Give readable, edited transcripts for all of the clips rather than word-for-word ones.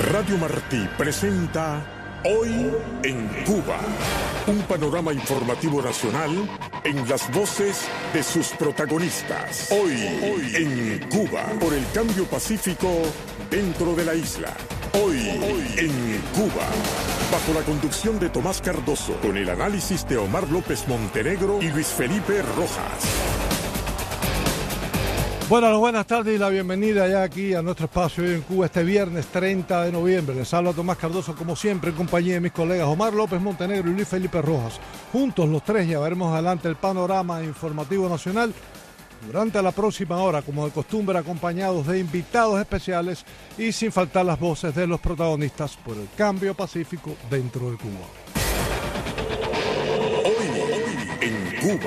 Radio Martí presenta Hoy en Cuba, un panorama informativo nacional en las voces de sus protagonistas. Hoy en Cuba, por el cambio pacífico dentro de la isla. Hoy en Cuba, bajo la conducción de Tomás Cardoso, con el análisis de Omar López Montenegro y Luis Felipe Rojas. Bueno, buenas tardes y la bienvenida ya aquí a nuestro espacio Hoy en Cuba este viernes 30 de noviembre. Les habla Tomás Cardoso, como siempre, en compañía de mis colegas Omar López Montenegro y Luis Felipe Rojas. Juntos los tres llevaremos adelante el panorama informativo nacional durante la próxima hora, como de costumbre, acompañados de invitados especiales y sin faltar las voces de los protagonistas por el cambio pacífico dentro de Cuba. Hoy en Cuba.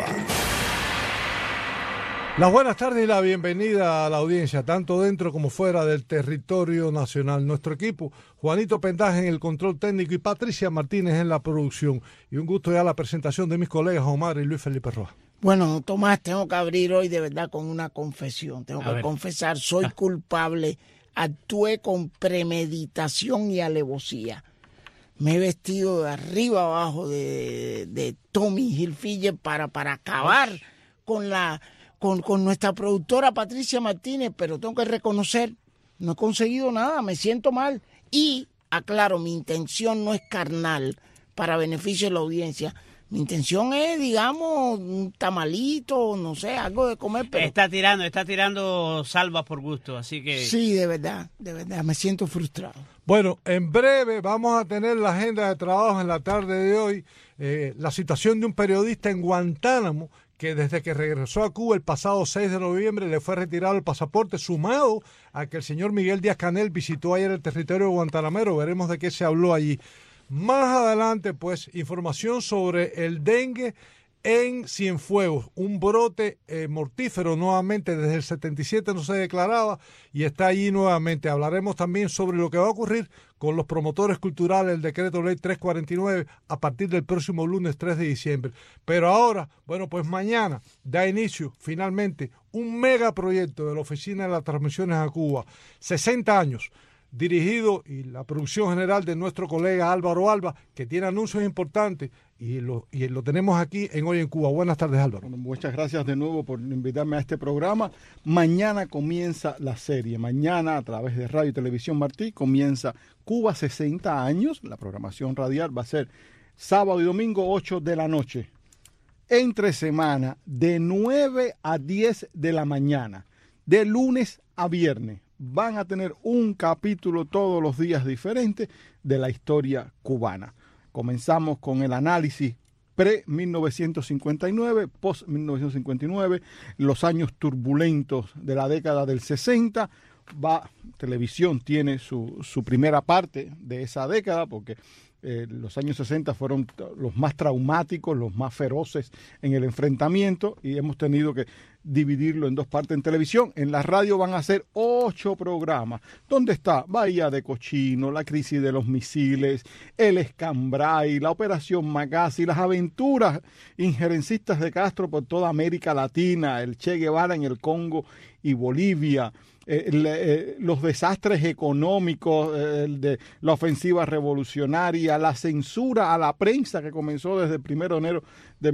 Las buenas tardes y la bienvenida a la audiencia, tanto dentro como fuera del territorio nacional. Nuestro equipo, Juanito Pendaje en el control técnico y Patricia Martínez en la producción. Y un gusto ya la presentación de mis colegas Omar y Luis Felipe Rojas. Bueno, Tomás, tengo que abrir hoy de verdad con una confesión. Tengo que confesar, soy culpable, actué con premeditación y alevosía. Me he vestido de arriba abajo de Tommy Hilfiger para acabar con nuestra productora Patricia Martínez, pero tengo que reconocer, no he conseguido nada, me siento mal. Y, aclaro, mi intención no es carnal para beneficio de la audiencia. Mi intención es, digamos, un tamalito, no sé, algo de comer, pero... Está tirando salvas por gusto, así que... Sí, de verdad, me siento frustrado. Bueno, en breve vamos a tener la agenda de trabajo en la tarde de hoy, la situación de un periodista en Guantánamo, que desde que regresó a Cuba el pasado 6 de noviembre le fue retirado el pasaporte, sumado a que el señor Miguel Díaz-Canel visitó ayer el territorio guantanamero. Veremos de qué se habló allí. Más adelante, pues, información sobre el dengue en Cienfuegos, un brote mortífero nuevamente, desde el 77 no se declaraba y está allí nuevamente. Hablaremos también sobre lo que va a ocurrir con los promotores culturales del decreto ley 349 a partir del próximo lunes 3 de diciembre. Pero ahora, bueno, pues mañana da inicio finalmente un megaproyecto de la Oficina de las Transmisiones a Cuba, 60 años. Dirigido y la producción general de nuestro colega Álvaro Alba, que tiene anuncios importantes y lo tenemos aquí en Hoy en Cuba. Buenas tardes, Álvaro. Bueno, muchas gracias de nuevo por invitarme a este programa. Mañana comienza la serie. Mañana, a través de Radio y Televisión Martí, comienza Cuba 60 años. La programación radial va a ser sábado y domingo 8 de la noche. Entre semana, de 9 a 10 de la mañana, de lunes a viernes. Van a tener un capítulo todos los días diferente de la historia cubana. Comenzamos con el análisis pre-1959, post-1959, los años turbulentos de la década del 60. Televisión tiene su primera parte de esa década, porque los años 60 fueron los más traumáticos, los más feroces en el enfrentamiento, y hemos tenido que dividirlo en dos partes en televisión. En la radio van a ser 8 programas, donde está Bahía de Cochino, la crisis de los misiles, el Escambray, la Operación Magazine, las aventuras injerencistas de Castro por toda América Latina, el Che Guevara en el Congo y Bolivia, los desastres económicos de la ofensiva revolucionaria, la censura a la prensa que comenzó desde el 1 de enero de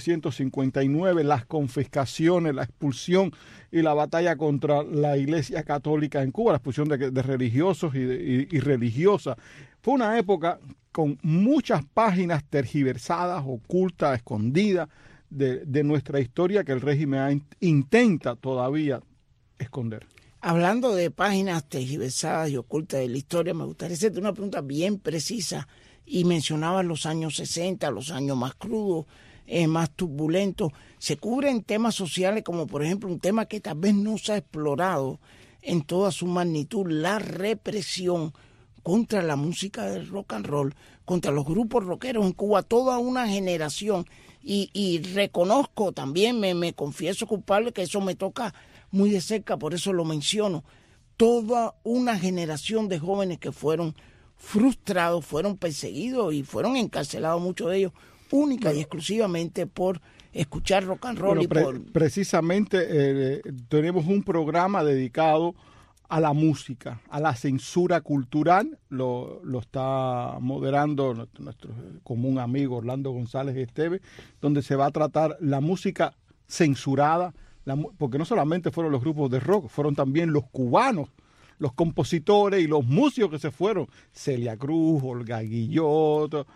1959, las confiscaciones, la expulsión y la batalla contra la Iglesia Católica en Cuba, la expulsión de religiosos y religiosas. Fue una época con muchas páginas tergiversadas, ocultas, escondidas de nuestra historia que el régimen intenta todavía esconder. Hablando de páginas tergiversadas y ocultas de la historia, me gustaría hacerte una pregunta bien precisa. Y mencionabas los años 60, los años más crudos, más turbulentos. Se cubren temas sociales como, por ejemplo, un tema que tal vez no se ha explorado en toda su magnitud, la represión contra la música del rock and roll, contra los grupos rockeros en Cuba, toda una generación. Y reconozco también, me confieso culpable que eso me toca muy de cerca, por eso lo menciono. Toda una generación de jóvenes que fueron frustrados, fueron perseguidos y fueron encarcelados, muchos de ellos, única y exclusivamente por escuchar rock and roll. Precisamente tenemos un programa dedicado a la música, a la censura cultural. Lo está moderando nuestro común amigo Orlando González Esteve, donde se va a tratar la música censurada, porque no solamente fueron los grupos de rock, fueron también los cubanos, los compositores y los músicos que se fueron, Celia Cruz, Olga Guillot,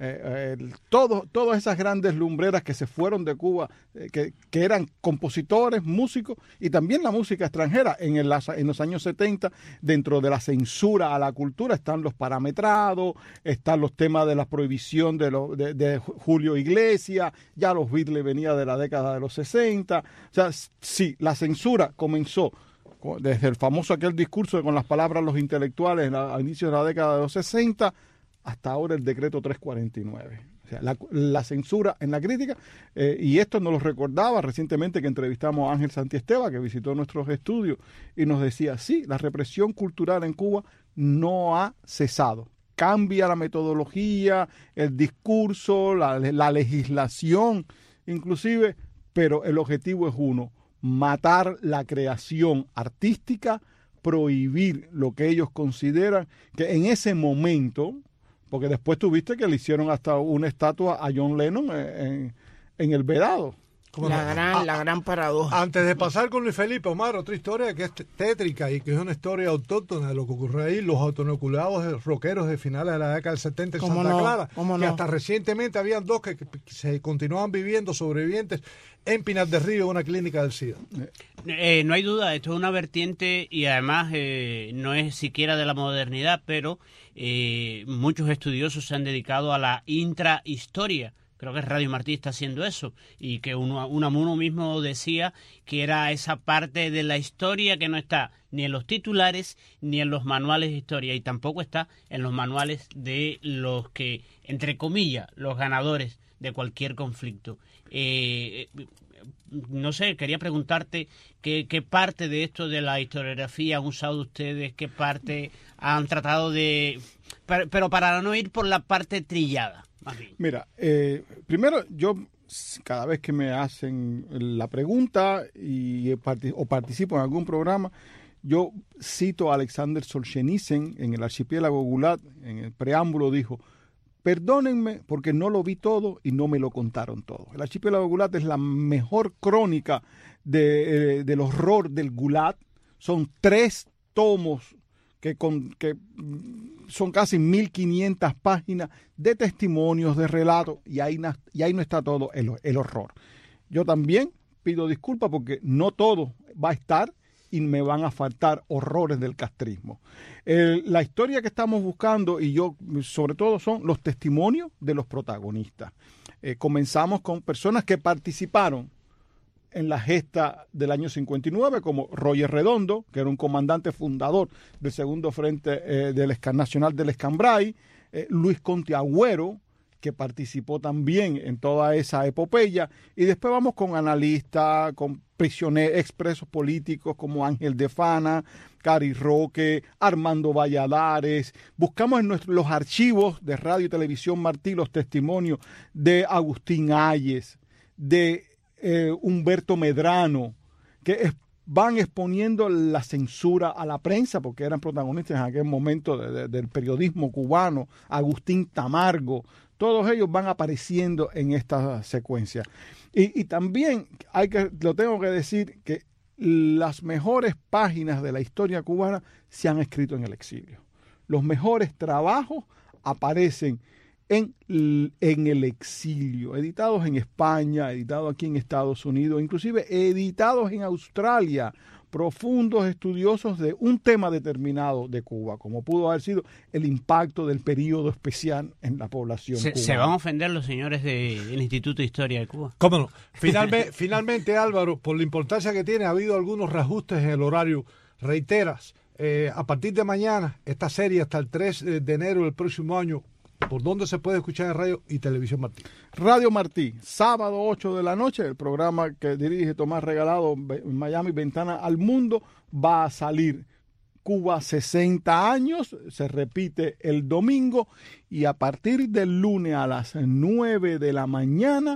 todas esas grandes lumbreras que se fueron de Cuba, que eran compositores, músicos, y también la música extranjera. En los años 70, dentro de la censura a la cultura, están los parametrados, están los temas de la prohibición de Julio Iglesias, ya los Beatles venía de la década de los 60. O sea, sí, la censura comenzó desde el famoso aquel discurso con las palabras los intelectuales a inicios de la década de los 60, hasta ahora el decreto 349. O sea, la censura en la crítica, y esto nos lo recordaba recientemente que entrevistamos a Ángel Santiesteva, que visitó nuestros estudios, y nos decía, sí, la represión cultural en Cuba no ha cesado. Cambia la metodología, el discurso, la legislación, inclusive, pero el objetivo es uno: matar la creación artística, prohibir lo que ellos consideran que en ese momento, porque después tuviste que le hicieron hasta una estatua a John Lennon en el Vedado. La gran paradoja. Antes de pasar con Luis Felipe, Omar, otra historia que es tétrica y que es una historia autóctona de lo que ocurrió ahí, los autonoculados rockeros de finales de la década del 70 en Santa Clara, que hasta recientemente habían dos que se continuaban viviendo, sobrevivientes, en Pinar del Río, una clínica del SIDA. No hay duda, esto es una vertiente y además no es siquiera de la modernidad, pero muchos estudiosos se han dedicado a la intrahistoria. Creo que Radio Martí está haciendo eso, y que uno mismo decía que era esa parte de la historia que no está ni en los titulares ni en los manuales de historia, y tampoco está en los manuales de los que, entre comillas, los ganadores de cualquier conflicto. No sé, quería preguntarte qué parte de esto de la historiografía han usado ustedes, qué parte han tratado de... Pero para no ir por la parte trillada. Mira, primero yo cada vez que me hacen la pregunta o participo en algún programa, yo cito a Alexander Solzhenitsyn en el Archipiélago Gulag. En el preámbulo dijo: perdónenme porque no lo vi todo y no me lo contaron todo. El Archipiélago Gulag es la mejor crónica del horror del Gulag. Son 3 tomos que son casi 1.500 páginas de testimonios, de relatos, y ahí no está todo el horror. Yo también pido disculpas porque no todo va a estar y me van a faltar horrores del castrismo. La historia que estamos buscando, y yo sobre todo, son los testimonios de los protagonistas. Comenzamos con personas que participaron en la gesta del año 59, como Roger Redondo, que era un comandante fundador del segundo frente nacional del Escambray, Luis Conte Agüero, que participó también en toda esa epopeya, y después vamos con analistas, con prisioneros, expresos políticos como Ángel de Fana, Cari Roque, Armando Valladares. Buscamos en los archivos de Radio y Televisión Martí los testimonios de Agustín Ayes, de Humberto Medrano, que van exponiendo la censura a la prensa, porque eran protagonistas en aquel momento del periodismo cubano. Agustín Tamargo, todos ellos van apareciendo en esta secuencia. Y también lo tengo que decir, que las mejores páginas de la historia cubana se han escrito en el exilio. Los mejores trabajos aparecen en el exilio, editados en España, editados aquí en Estados Unidos, inclusive editados en Australia, profundos estudiosos de un tema determinado de Cuba, como pudo haber sido el impacto del periodo especial en la población cubana. ¿Se van a ofender los señores del Instituto de Historia de Cuba? ¿Cómo no? Finalmente, Álvaro, por la importancia que tiene, ha habido algunos reajustes en el horario. Reiteras, a partir de mañana, esta serie hasta el 3 de enero del próximo año, ¿por dónde se puede escuchar en Radio y Televisión Martí? Radio Martí, sábado 8 de la noche, el programa que dirige Tomás Regalado en Miami, Ventana al Mundo, va a salir Cuba 60 años, se repite el domingo, y a partir del lunes a las 9 de la mañana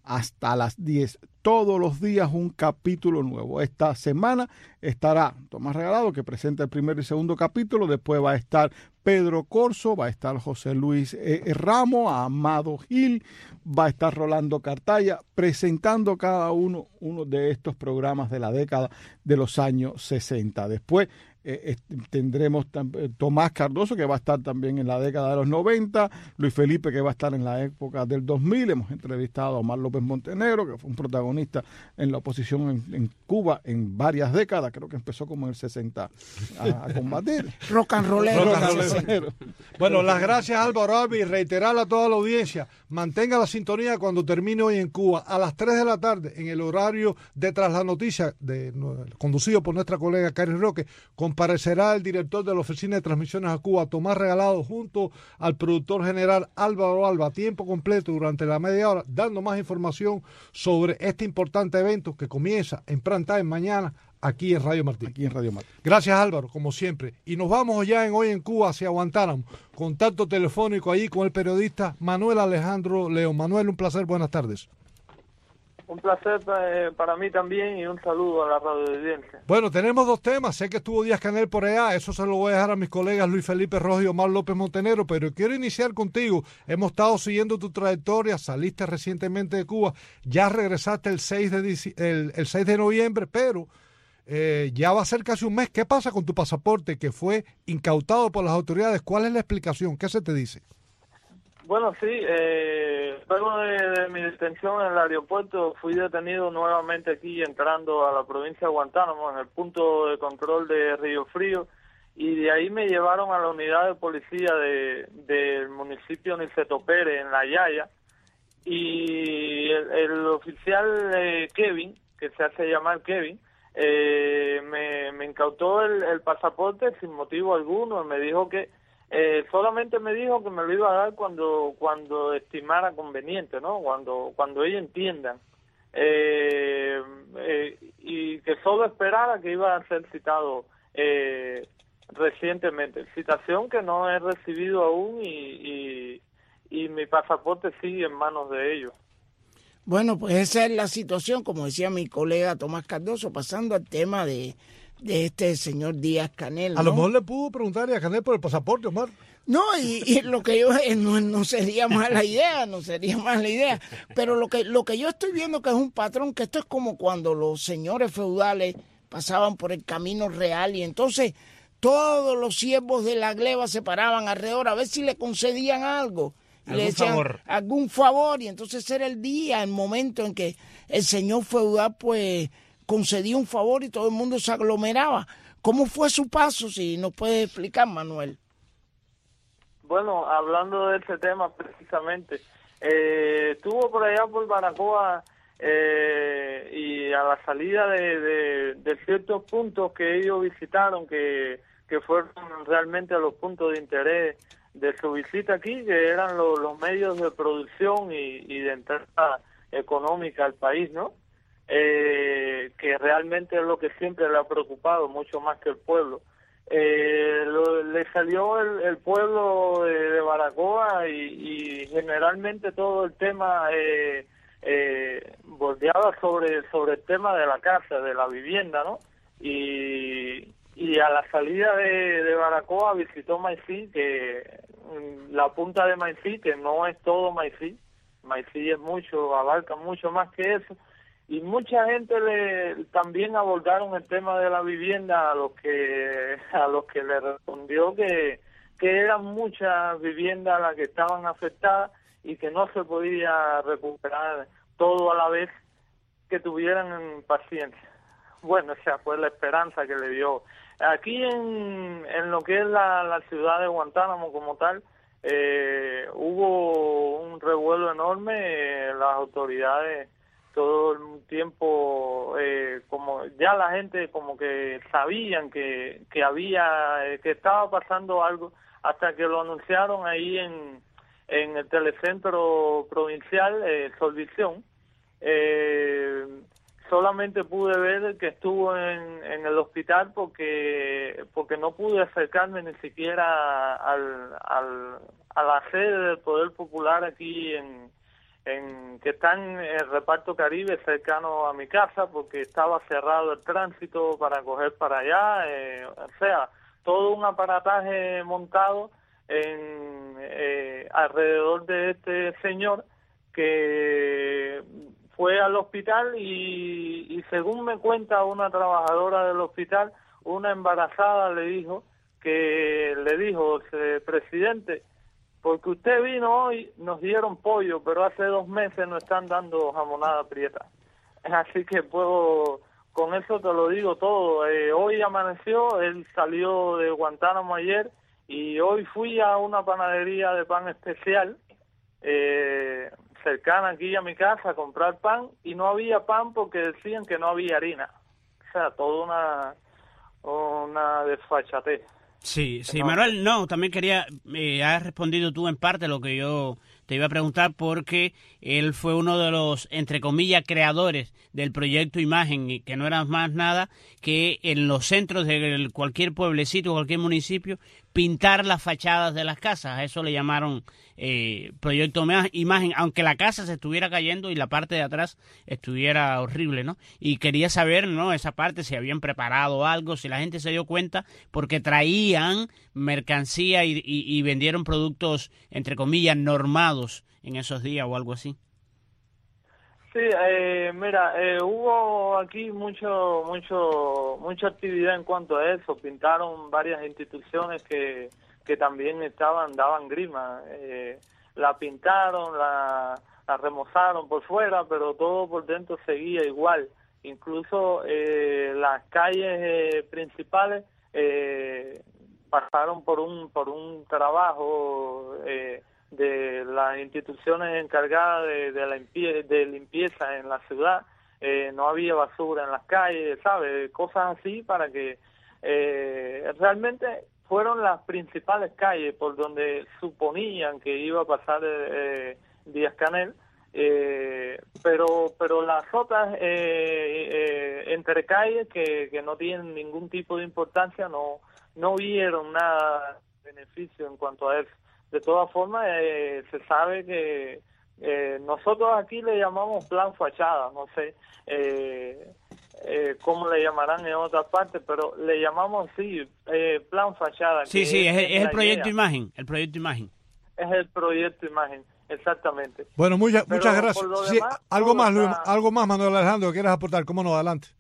hasta las 10. Todos los días un capítulo nuevo. Esta semana estará Tomás Regalado, que presenta el primer y segundo capítulo. Después va a estar Pedro Corso, va a estar José Luis Ramos, Amado Gil, va a estar Rolando Cartaya, presentando cada uno de estos programas de la década de los años 60. Después tendremos Tomás Cardoso, que va a estar también en la década de los 90, Luis Felipe, que va a estar en la época del 2000. Hemos entrevistado a Omar López Montenegro, que fue un protagonista en la oposición en Cuba en varias décadas. Creo que empezó como en el 60 a combatir. Rock and rollero. Bueno, las gracias, Álvaro Albi, y reiterar a toda la audiencia, mantenga la sintonía cuando termine hoy en Cuba a las 3 de la tarde en el horario de Tras la Noticia, conducido por nuestra colega Karen Roque. Comparecerá el director de la Oficina de Transmisiones a Cuba, Tomás Regalado, junto al productor general Álvaro Alba, a tiempo completo durante la media hora, dando más información sobre este importante evento que comienza en prime time mañana aquí en Radio Martí. Gracias, Álvaro, como siempre. Y nos vamos ya en Hoy en Cuba hacia Guantánamo. Contacto telefónico allí con el periodista Manuel Alejandro León. Manuel, un placer, buenas tardes. Un placer para mí también y un saludo a la radio de audiencia. Bueno, tenemos dos temas. Sé que estuvo Díaz Canel por allá. Eso se lo voy a dejar a mis colegas Luis Felipe Rojas y Omar López Montenegro. Pero quiero iniciar contigo. Hemos estado siguiendo tu trayectoria. Saliste recientemente de Cuba. Ya regresaste el 6 de noviembre, pero ya va a ser casi un mes. ¿Qué pasa con tu pasaporte que fue incautado por las autoridades? ¿Cuál es la explicación? ¿Qué se te dice? Bueno, sí, luego de mi detención en el aeropuerto fui detenido nuevamente aquí entrando a la provincia de Guantánamo en el punto de control de Río Frío, y de ahí me llevaron a la unidad de policía del municipio Niceto Pérez en La Yaya, y el oficial Kevin, que se hace llamar Kevin, me incautó el pasaporte sin motivo alguno. Me dijo que solamente me dijo que me lo iba a dar cuando estimara conveniente, ¿no? Cuando ellos entiendan, y que solo esperara que iba a ser citado recientemente. Citación que no he recibido aún, y mi pasaporte sigue en manos de ellos. Bueno, pues esa es la situación, como decía mi colega Tomás Cardoso, pasando al tema de este señor Díaz Canel, ¿no? A lo mejor le pudo preguntar a Canel por el pasaporte, Omar. No, y lo que yo no sería mala idea, pero lo que yo estoy viendo que es un patrón, que esto es como cuando los señores feudales pasaban por el camino real y entonces todos los siervos de la gleba se paraban alrededor a ver si le concedían algo. Le decían algún favor, y entonces era el día, el momento en que el señor feudal pues concedía un favor y todo el mundo se aglomeraba. ¿Cómo fue su paso? Si nos puede explicar, Manuel. Bueno, hablando de ese tema precisamente, estuvo por allá por Baracoa, y a la salida de ciertos puntos que ellos visitaron, que fueron realmente los puntos de interés de su visita aquí, que eran los medios de producción y de entrada económica al país, ¿no? Que realmente es lo que siempre le ha preocupado, mucho más que el pueblo. Le salió el pueblo de Baracoa, y generalmente todo el tema bordeaba sobre el tema de la casa, de la vivienda, ¿no? Y a la salida de Baracoa visitó Maicí, que la punta de Maicí, que no es todo Maicí es mucho, abarca mucho más que eso, y mucha gente también abordaron el tema de la vivienda, a los que le respondió que eran muchas viviendas las que estaban afectadas y que no se podía recuperar todo a la vez, que tuvieran paciencia. Bueno, esa fue la esperanza que le dio. Aquí en lo que es la ciudad de Guantánamo como tal, hubo un revuelo enorme. Las autoridades todo el tiempo, como ya la gente como que sabían que estaba pasando algo, hasta que lo anunciaron ahí en el telecentro provincial, Solvisión. Solamente pude ver que estuvo en el hospital porque no pude acercarme ni siquiera a la sede del Poder Popular aquí en que están en el reparto Caribe cercano a mi casa, porque estaba cerrado el tránsito para coger para allá, o sea, todo un aparataje montado alrededor de este señor que fue al hospital y según me cuenta una trabajadora del hospital, una embarazada le dijo, presidente, porque usted vino hoy, nos dieron pollo, pero hace 2 meses nos están dando jamonada prieta. Así que con eso te lo digo todo. Hoy amaneció, él salió de Guantánamo ayer y hoy fui a una panadería de pan especial cercana aquí a mi casa a comprar pan y no había pan porque decían que no había harina. O sea, toda una desfachatez. Sí, Manuel, no, también quería, has respondido tú en parte lo que yo te iba a preguntar, porque él fue uno de los, entre comillas, creadores del proyecto Imagen, y que no era más nada que en los centros de cualquier pueblecito, cualquier municipio, pintar las fachadas de las casas. A eso le llamaron proyecto Imagen, aunque la casa se estuviera cayendo y la parte de atrás estuviera horrible, ¿no? Y quería saber, ¿no?, esa parte, si habían preparado algo, si la gente se dio cuenta, porque traían mercancía y vendieron productos, entre comillas, normados en esos días o algo así. Sí, mira, hubo aquí mucha actividad en cuanto a eso. Pintaron varias instituciones que también daban grima. La pintaron, la remozaron por fuera, pero todo por dentro seguía igual. Incluso las calles principales pasaron por un trabajo de las instituciones encargadas de limpieza en la ciudad. No había basura en las calles, ¿sabes? Cosas así para que realmente fueron las principales calles por donde suponían que iba a pasar Díaz-Canel, pero las otras entre calles que no tienen ningún tipo de importancia no vieron nada de beneficio en cuanto a eso. De todas formas, se sabe que nosotros aquí le llamamos plan fachada, no sé cómo le llamarán en otras partes, pero le llamamos así, plan fachada. Sí, es el proyecto Imagen, el proyecto Imagen. Es el proyecto Imagen, exactamente. Bueno, muchas gracias. Sí, demás, algo más, Manuel Alejandro, ¿quieres aportar? ¿Cómo no? Adelante.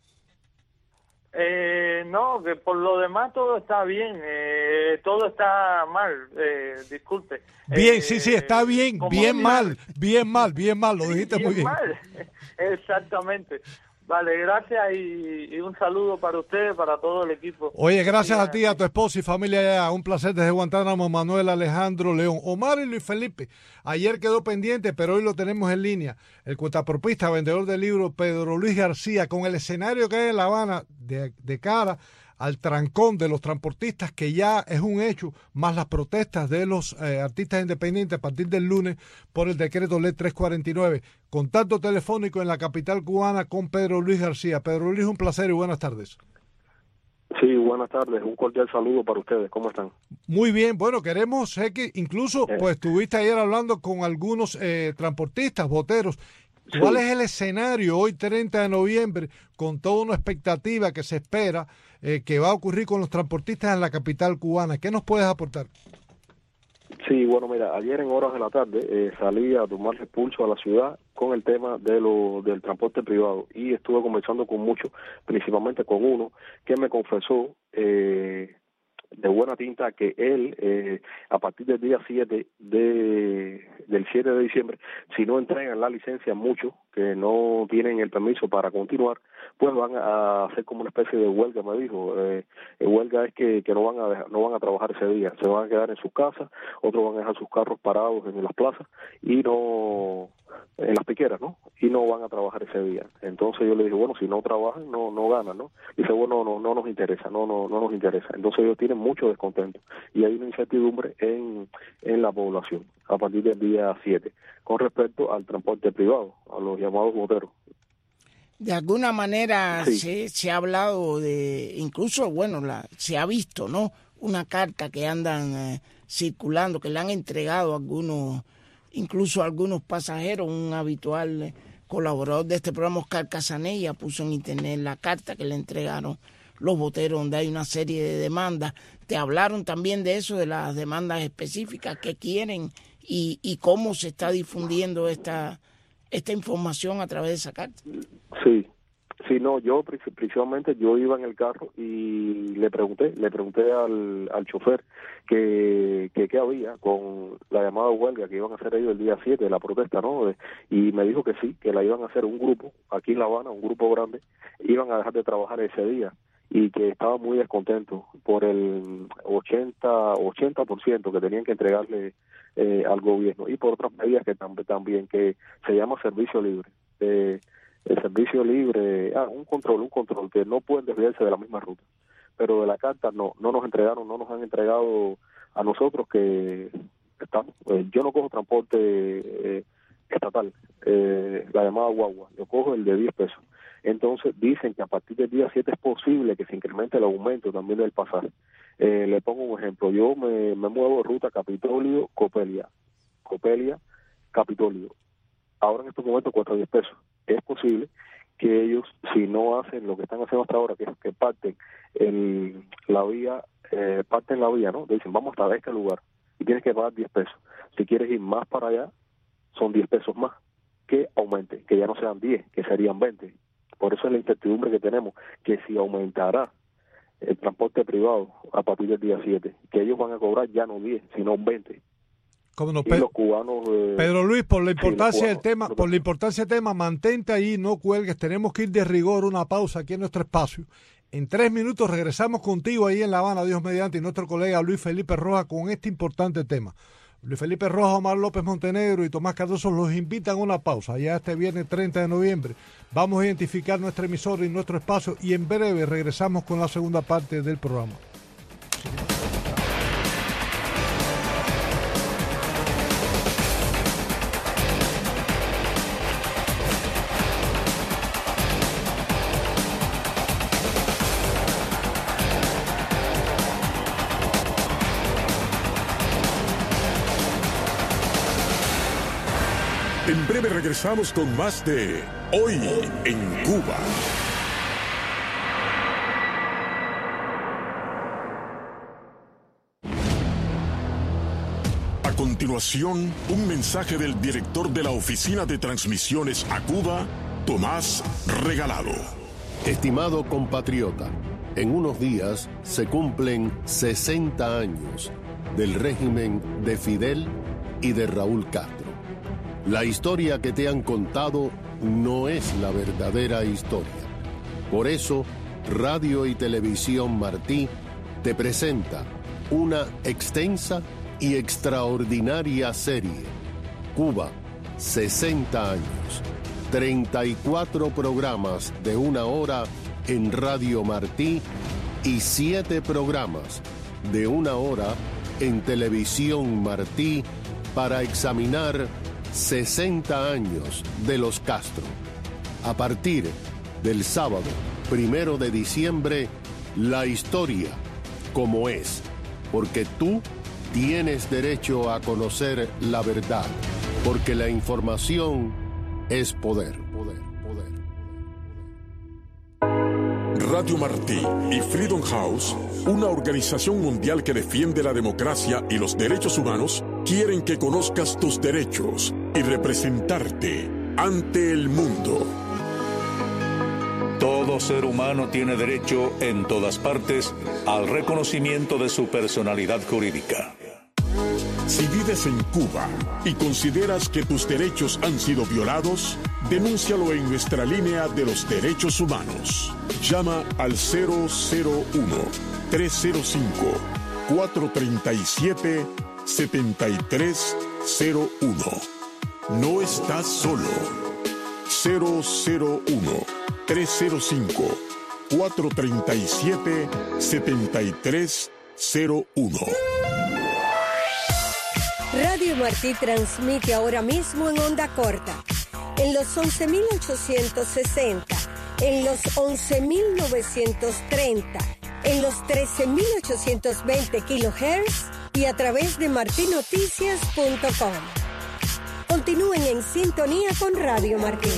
No, que por lo demás todo está bien, todo está mal, disculpe. Bien, sí, está bien, bien mal, lo dijiste muy bien. Mal. Exactamente. Vale, gracias y un saludo para ustedes, para todo el equipo. Oye, gracias a ti, a tu esposa y familia allá. Un placer desde Guantánamo, Manuel Alejandro León. Omar y Luis Felipe. Ayer quedó pendiente, pero hoy lo tenemos en línea. El cuentapropista, vendedor del libro Pedro Luis García, con el escenario que hay en La Habana de cara al trancón de los transportistas, que ya es un hecho, más las protestas de los artistas independientes a partir del lunes por el decreto ley 349. Contacto telefónico en la capital cubana con Pedro Luis García. Pedro Luis, un placer y buenas tardes. Sí, buenas tardes. Un cordial saludo para ustedes. ¿Cómo están? Muy bien. Bueno, sé que incluso pues estuviste ayer hablando con algunos transportistas, boteros. ¿Cuál es el escenario hoy 30 de noviembre con toda una expectativa que se espera que va a ocurrir con los transportistas en la capital cubana? ¿Qué nos puedes aportar? Sí, bueno, mira, ayer en horas de la tarde salí a tomarle pulso a la ciudad con el tema del transporte privado y estuve conversando con muchos, principalmente con uno que me confesó de buena tinta que él, a partir del día 7 del 7 de diciembre, si no entregan la licencia muchos que no tienen el permiso para continuar, pues van a hacer como una especie de huelga, me dijo. Huelga es que no van a trabajar ese día, se van a quedar en sus casas, otros van a dejar sus carros parados en las plazas y no en las piqueras, ¿no? Y no van a trabajar ese día. Entonces yo le dije, bueno, si no trabajan, no ganan, ¿no? Dice, bueno, no nos interesa, no nos interesa. Entonces ellos tienen mucho descontento y hay una incertidumbre en la población a partir del día 7 con respecto al transporte privado, a los llamados boteros. De alguna manera sí. se ha hablado de, incluso, bueno, se ha visto, ¿no? Una carta que andan circulando, que le han entregado algunos incluso algunos pasajeros, un habitual colaborador de este programa, Oscar Casanella, puso en internet la carta que le entregaron los boteros, donde hay una serie de demandas. Te hablaron también de eso, de las demandas específicas que quieren y cómo se está difundiendo esta información a través de esa carta. Sí, no, yo principalmente yo iba en el carro y le pregunté al chofer que qué había con la llamada huelga que iban a hacer ellos el día 7 de la protesta, ¿no? Y me dijo que sí, que la iban a hacer un grupo aquí en La Habana, un grupo grande, iban a dejar de trabajar ese día y que estaba muy descontento por el 80% que tenían que entregarle al gobierno y por otras medidas que también que se llama servicio libre. El servicio libre, un control que no pueden desviarse de la misma ruta. Pero de la carta no nos han entregado a nosotros que estamos. Yo no cojo transporte estatal, la llamada guagua, yo cojo el de 10 pesos. Entonces dicen que a partir del día 7 es posible que se incremente el aumento también del pasaje. Le pongo un ejemplo, yo me muevo ruta Capitolio, Copelia, Capitolio. Ahora en estos momentos cuesta 10 pesos. Es posible que ellos, si no hacen lo que están haciendo hasta ahora, que es que parten la vía, ¿no? Dicen, vamos hasta este lugar y tienes que pagar 10 pesos. Si quieres ir más para allá, son 10 pesos más. Que aumente, que ya no sean 10, que serían 20. Por eso es la incertidumbre que tenemos, que si aumentará el transporte privado a partir del día 7, que ellos van a cobrar ya no 10, sino 20. Como no, los cubanos, Pedro Luis, por la importancia del tema, mantente ahí, no cuelgues, tenemos que ir de rigor, una pausa aquí en nuestro espacio. En 3 minutos regresamos contigo ahí en La Habana, Dios mediante, y nuestro colega Luis Felipe Rojas con este importante tema. Luis Felipe Rojas, Omar López Montenegro y Tomás Cardoso los invitan a una pausa ya este viernes 30 de noviembre. Vamos a identificar nuestra emisora y nuestro espacio y en breve regresamos con la segunda parte del programa. En breve regresamos con más de Hoy en Cuba. A continuación, un mensaje del director de la Oficina de Transmisiones a Cuba, Tomás Regalado. Estimado compatriota, en unos días se cumplen 60 años del régimen de Fidel y de Raúl Castro. La historia que te han contado no es la verdadera historia. Por eso, Radio y Televisión Martí te presenta una extensa y extraordinaria serie. Cuba, 60 años. 34 programas de 1 hora en Radio Martí y 7 programas de 1 hora en Televisión Martí para examinar 60 años de los Castro. A partir del sábado 1 de diciembre, la historia como es, porque tú tienes derecho a conocer la verdad, porque la información es poder. Radio Martí y Freedom House, una organización mundial que defiende la democracia y los derechos humanos, quieren que conozcas tus derechos y representarte ante el mundo. Todo ser humano tiene derecho en todas partes al reconocimiento de su personalidad jurídica. Si vives en Cuba y consideras que tus derechos han sido violados, denúncialo en nuestra línea de los derechos humanos. Llama al 001-305-437-7301. No estás solo. 001-305-437-7301. Radio Martí transmite ahora mismo en onda corta, en los 11.860, en los 11.930, en los 13.820 kHz y a través de martinoticias.com. Continúen en sintonía con Radio Martí.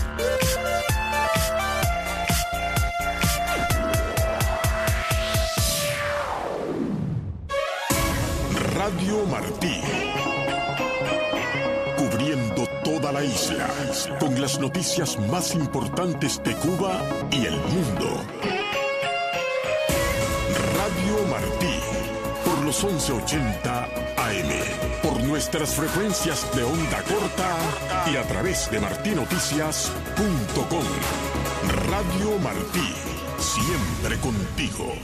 Radio Martí, cubriendo toda la isla con las noticias más importantes de Cuba y el mundo. Radio Martí, por los 1180 AM, por nuestras frecuencias de onda corta y a través de martinoticias.com. Radio Martí, siempre contigo.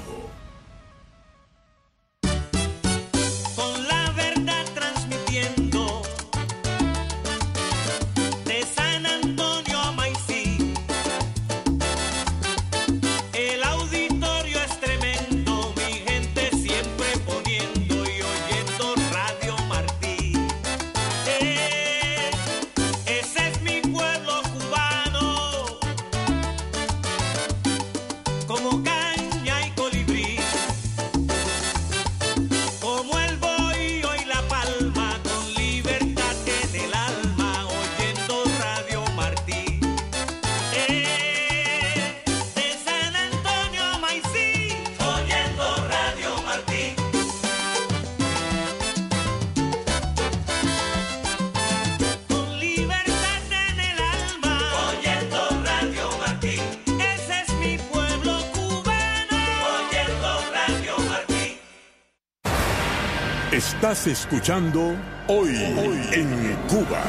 Estás escuchando Hoy en Cuba.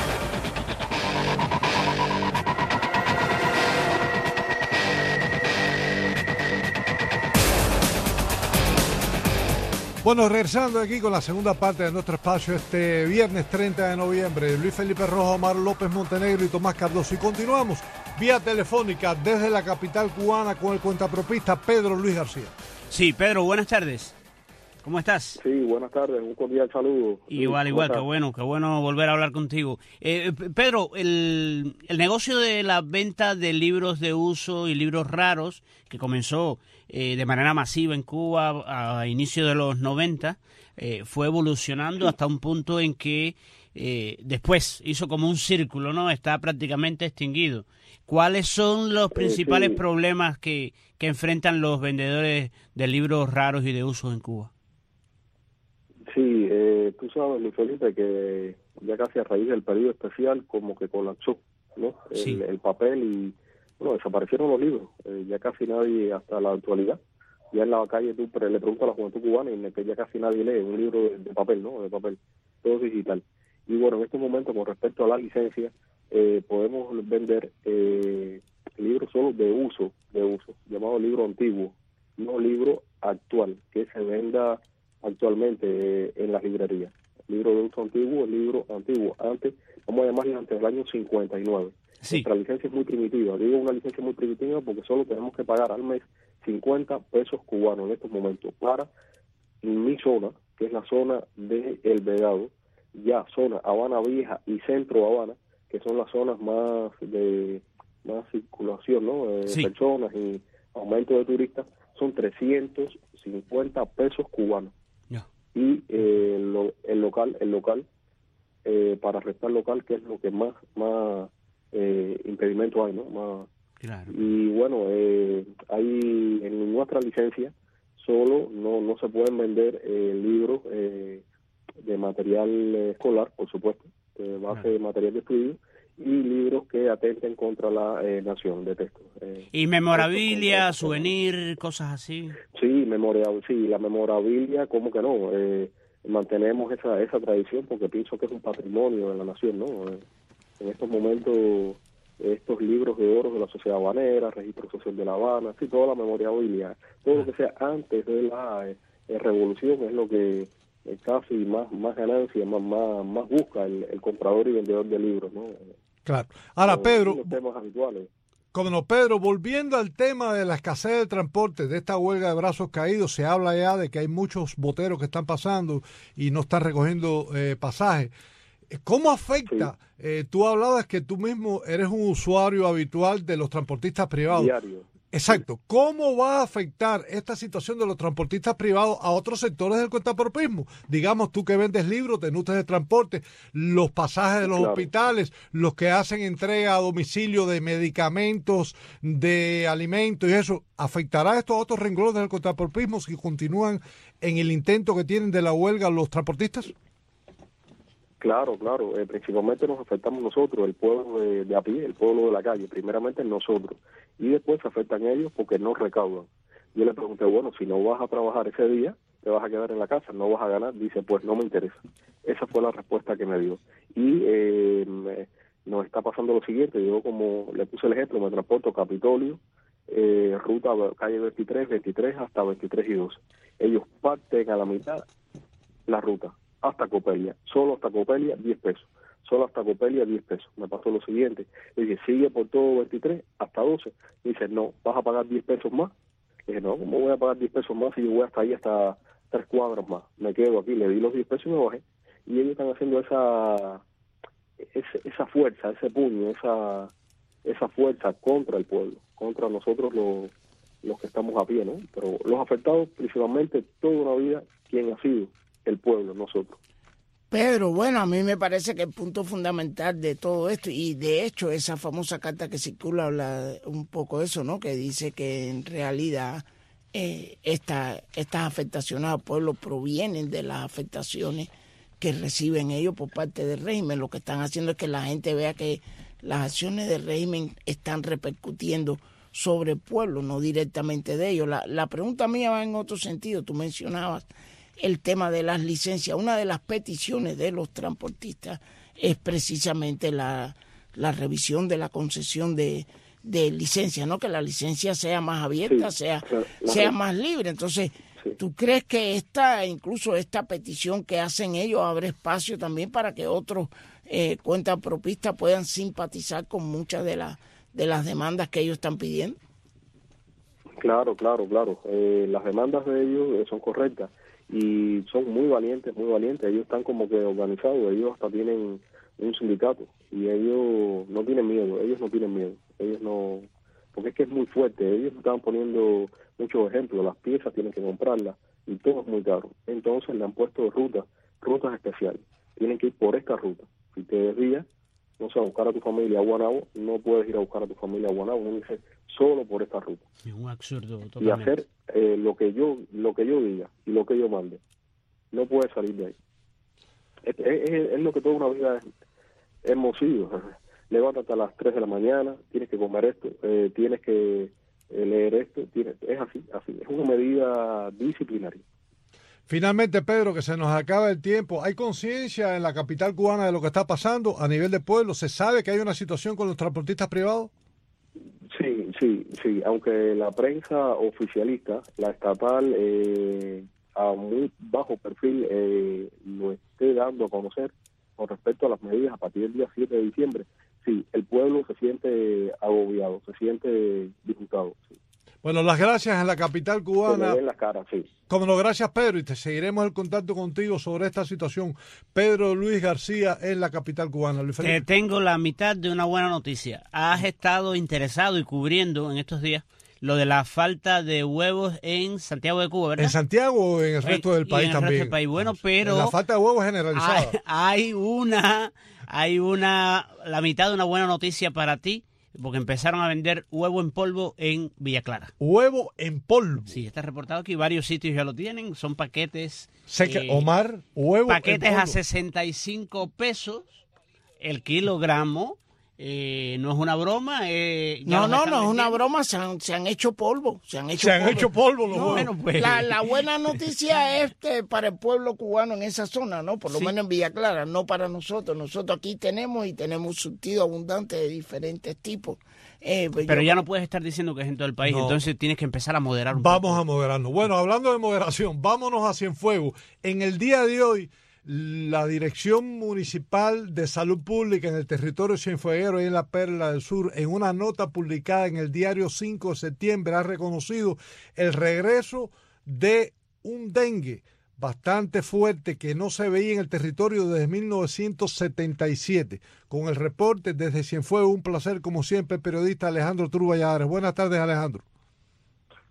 Bueno, regresando aquí con la segunda parte de nuestro espacio este viernes 30 de noviembre. Luis Felipe Rojo, Omar López Montenegro y Tomás Cardoso. Y continuamos vía telefónica desde la capital cubana con el cuentapropista Pedro Luis García. Sí, Pedro, buenas tardes. ¿Cómo estás? Sí, buenas tardes, un cordial saludo. Igual, qué bueno volver a hablar contigo. Pedro, el negocio de la venta de libros de uso y libros raros, que comenzó de manera masiva en Cuba a inicios de los 90, fue evolucionando hasta un punto en que después hizo como un círculo, ¿no? Está prácticamente extinguido. ¿Cuáles son los principales problemas que enfrentan los vendedores de libros raros y de uso en Cuba? Sí, tú sabes, Luis Felipe, que ya casi a raíz del periodo especial como que colapsó, ¿no? Sí. El papel y, bueno, desaparecieron los libros. Ya casi nadie, hasta la actualidad, ya en la calle tú le preguntas a la juventud cubana y que ya casi nadie lee un libro de papel, ¿no? De papel, todo digital. Y bueno, en este momento, con respecto a la licencia, podemos vender libros solo de uso, llamado libro antiguo, no libro actual, que se venda actualmente en las librerías. Libro de uso antiguo, el libro antiguo, antes, vamos a llamarlo antes del año 59. Sí. Nuestra licencia es muy primitiva, digo una licencia muy primitiva porque solo tenemos que pagar al mes 50 pesos cubanos en estos momentos para mi zona, que es la zona de El Vedado, ya zona Habana Vieja y Centro Habana, que son las zonas más de más circulación, ¿no? Sí. Personas y aumento de turistas, son 350 pesos cubanos. Y el local para restar local, que es lo que más impedimento hay, ¿no? Más. Claro. Y bueno, hay en nuestra licencia solo no se pueden vender libros de material escolar, por supuesto, de base de material de estudio, y libros que atenten contra la nación de texto. ¿Y memorabilia, souvenir, cosas así? Sí, la memorabilia, ¿cómo que no? Mantenemos esa tradición porque pienso que es un patrimonio de la nación, ¿no? En estos momentos, estos libros de oro de la Sociedad Habanera, Registro Social de La Habana, sí, toda la memorabilia, todo lo que sea antes de la revolución es lo que casi más ganancia, más busca el comprador y vendedor de libros, ¿no? Claro. Ahora, Pedro, los temas habituales. Como no, Pedro, volviendo al tema de la escasez de transporte, de esta huelga de brazos caídos, se habla ya de que hay muchos boteros que están pasando y no están recogiendo pasajes. ¿Cómo afecta? Sí. Tú hablabas que tú mismo eres un usuario habitual de los transportistas privados. Diario. Exacto. ¿Cómo va a afectar esta situación de los transportistas privados a otros sectores del cuentapropismo? Digamos, tú que vendes libros, te nutres de transporte, los pasajes de los hospitales, los que hacen entrega a domicilio de medicamentos, de alimentos y eso. ¿Afectará esto a otros renglones del cuentapropismo si continúan en el intento que tienen de la huelga los transportistas? Claro, principalmente nos afectamos nosotros, el pueblo de a pie, el pueblo de la calle, primeramente nosotros, y después se afectan ellos porque no recaudan. Yo le pregunté, bueno, si no vas a trabajar ese día, te vas a quedar en la casa, no vas a ganar. Dice, pues no me interesa. Esa fue la respuesta que me dio. Y nos está pasando lo siguiente, yo como le puse el ejemplo, me transporto Capitolio, ruta calle 23 hasta 23 y 2. Ellos parten a la mitad la ruta. Hasta Copelia, solo hasta Copelia 10 pesos, solo hasta Copelia 10 pesos. Me pasó lo siguiente, le dije, sigue por todo 23 hasta 12, dice, no, vas a pagar 10 pesos más. Le dije, no, ¿cómo voy a pagar 10 pesos más si yo voy hasta ahí, hasta 3 cuadras más? Me quedo aquí, le di los 10 pesos y me bajé. Y ellos están haciendo esa fuerza, ese puño, esa fuerza contra el pueblo, contra nosotros los que estamos a pie, ¿no? Pero los afectados principalmente toda una vida, ¿quién ha sido? El pueblo, nosotros. Pedro, bueno, a mí me parece que el punto fundamental de todo esto, y de hecho esa famosa carta que circula habla un poco de eso, ¿no? Que dice que en realidad estas afectaciones al pueblo provienen de las afectaciones que reciben ellos por parte del régimen. Lo que están haciendo es que la gente vea que las acciones del régimen están repercutiendo sobre el pueblo, no directamente de ellos. La pregunta mía va en otro sentido. Tú mencionabas el tema de las licencias. Una de las peticiones de los transportistas es precisamente la revisión de la concesión de licencias, ¿no? Que la licencia sea más abierta, sea más libre. Entonces, ¿tú crees que incluso esta petición que hacen ellos abre espacio también para que otros cuentapropistas puedan simpatizar con muchas de las demandas que ellos están pidiendo? Claro. Las demandas de ellos son correctas. Y son muy valientes, ellos están como que organizados, ellos hasta tienen un sindicato y ellos no tienen miedo, porque es que es muy fuerte, ellos estaban poniendo muchos ejemplos, las piezas tienen que comprarlas y todo es muy caro, entonces le han puesto rutas especiales, tienen que ir por esta ruta, si te desvías, no sé, a buscar a tu familia a Guanabo, no puedes ir a buscar a tu familia a Guanabo, no dice solo por esta ruta. Es un absurdo totalmente. Y hacer lo que yo diga y lo que yo mande. No puedes salir de ahí. Es lo que toda una vida hemos sido. Levántate a las 3 de la mañana, tienes que comer esto, tienes que leer esto, es así. Es una medida disciplinaria. Finalmente, Pedro, que se nos acaba el tiempo. ¿Hay conciencia en la capital cubana de lo que está pasando a nivel de pueblo? ¿Se sabe que hay una situación con los transportistas privados? Sí. Aunque la prensa oficialista, la estatal, a muy bajo perfil, lo esté dando a conocer con respecto a las medidas a partir del día 7 de diciembre, sí, el pueblo se siente agobiado, se siente disgustado, sí. Bueno, las gracias en la capital cubana. Se me ven las caras, sí. Como no, gracias, Pedro, y te seguiremos el contacto contigo sobre esta situación. Pedro Luis García en la capital cubana. Luis Felipe. Te tengo la mitad de una buena noticia. Has estado interesado y cubriendo en estos días lo de la falta de huevos en Santiago de Cuba, ¿verdad? En Santiago o en el resto del país también. Resto del país. Bueno, pero la falta de huevos es generalizada. Hay la mitad de una buena noticia para ti. Porque empezaron a vender huevo en polvo en Villa Clara. ¿Huevo en polvo? Sí, está reportado que varios sitios ya lo tienen. Son paquetes. Omar, huevo paquetes en polvo. A 65 pesos el kilogramo. No es una broma. No es una broma. Se han hecho polvo. Se han hecho polvo los huevos. Bueno, pues. La buena noticia es para el pueblo cubano en esa zona, ¿no? Por lo menos en Villa Clara, no para nosotros. Nosotros aquí tenemos surtido abundante de diferentes tipos. Pero ya no puedes estar diciendo que es en todo el país, entonces tienes que empezar a moderar un poco. Vamos a moderarnos. Bueno, hablando de moderación, vámonos a Cienfuegos. En el día de hoy, la Dirección Municipal de Salud Pública en el territorio cienfueguero y en la Perla del Sur, en una nota publicada en el diario 5 de septiembre, ha reconocido el regreso de un dengue bastante fuerte que no se veía en el territorio desde 1977. Con el reporte desde Cienfuegos, un placer como siempre, el periodista Alejandro Turballadares. Buenas tardes, Alejandro.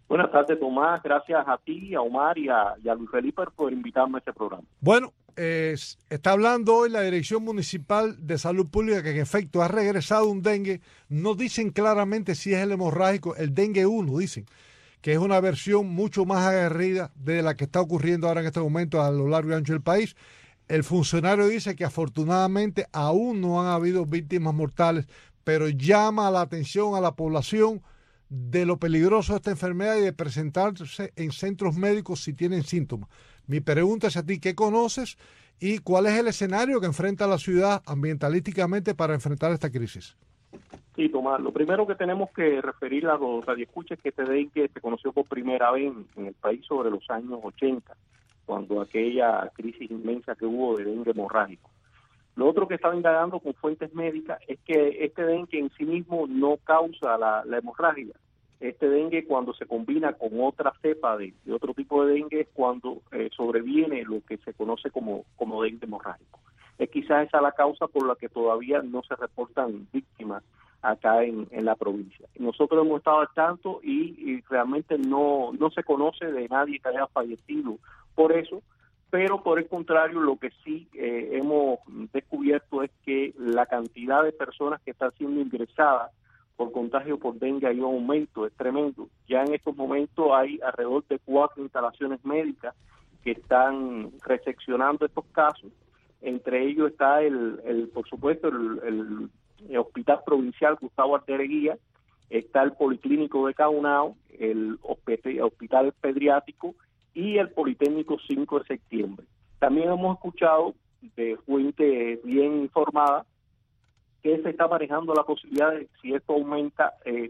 Buenas tardes, Tomás. Gracias a ti, a Omar y a Luis Felipe por invitarme a este programa. Bueno, está hablando hoy la Dirección Municipal de Salud Pública que en efecto ha regresado un dengue. No dicen claramente si es el hemorrágico, el dengue 1, dicen, que es una versión mucho más aguerrida de la que está ocurriendo ahora en este momento a lo largo y ancho del país. El funcionario dice que afortunadamente aún no han habido víctimas mortales, pero llama la atención a la población de lo peligroso de esta enfermedad y de presentarse en centros médicos si tienen síntomas. Mi pregunta es a ti, ¿qué conoces y cuál es el escenario que enfrenta la ciudad ambientalísticamente para enfrentar esta crisis? Sí, Tomás, lo primero que tenemos que referir a los radioescuchas es que este dengue se conoció por primera vez en el país sobre los años 80, cuando aquella crisis inmensa que hubo de dengue hemorrágico. Lo otro que estaba indagando con fuentes médicas es que este dengue en sí mismo no causa la hemorragia. Este dengue, cuando se combina con otra cepa de otro tipo de dengue, es cuando sobreviene lo que se conoce como dengue hemorrágico. Es quizás esa la causa por la que todavía no se reportan víctimas acá en la provincia. Nosotros hemos estado al tanto y realmente no se conoce de nadie que haya fallecido por eso, pero por el contrario, lo que sí hemos descubierto es que la cantidad de personas que están siendo ingresadas por contagio por dengue hay un aumento, es tremendo. Ya en estos momentos hay alrededor de 4 instalaciones médicas que están recepcionando estos casos. Entre ellos está por supuesto, el Hospital Provincial Gustavo Artereguía, está el Policlínico de Caunao, el Hospital Pediátrico y el Politécnico 5 de septiembre. También hemos escuchado de fuentes bien informadas que se está manejando la posibilidad de, si esto aumenta,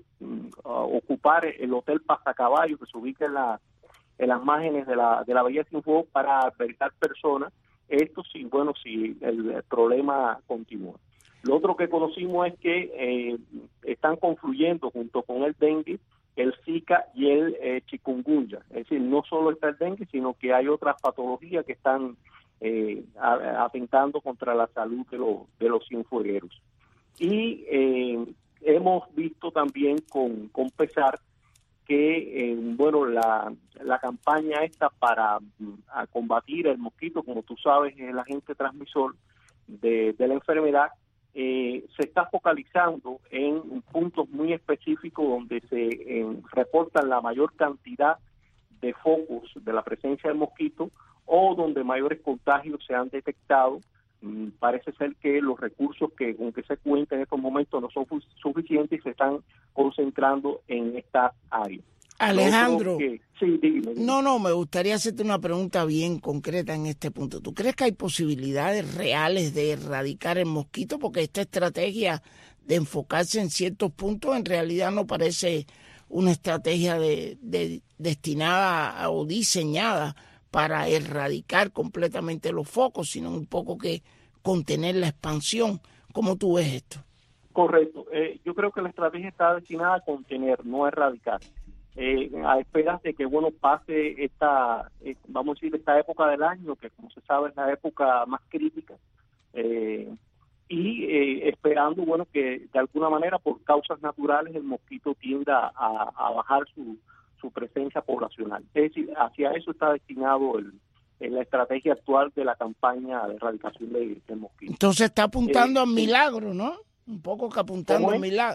ocupar el Hotel Pasacaballo, que se ubica en las márgenes de la Bahía Cienfuegos, para albergar personas. Esto sí, bueno, si el problema continúa. Lo otro que conocimos es que están confluyendo junto con el dengue el Zika y el chikungunya. Es decir, no solo está el dengue, sino que hay otras patologías que están atentando contra la salud de los cienfuegueros. Y hemos visto también con pesar que bueno, la campaña esta para combatir el mosquito, como tú sabes, es el agente transmisor de la enfermedad, se está focalizando en puntos muy específicos donde se reportan la mayor cantidad de focos de la presencia del mosquito o donde mayores contagios se han detectado. Parece ser que los recursos con que se cuenta en estos momentos no son suficientes y se están concentrando en esta área. Alejandro, sí, dime. No, me gustaría hacerte una pregunta bien concreta en este punto. ¿Tú crees que hay posibilidades reales de erradicar el mosquito? Porque esta estrategia de enfocarse en ciertos puntos en realidad no parece una estrategia destinada o diseñada para erradicar completamente los focos, sino un poco que contener la expansión. ¿Cómo tú ves esto? Correcto. Yo creo que la estrategia está destinada a contener, no a erradicar. A esperas de que pase esta época del año, que como se sabe es la época más crítica, y esperando que de alguna manera por causas naturales el mosquito tienda a bajar su presencia poblacional. Es decir, hacia eso está destinado la estrategia actual de la campaña de erradicación del mosquito. Entonces está apuntando al milagro, ¿no? Un poco que apuntando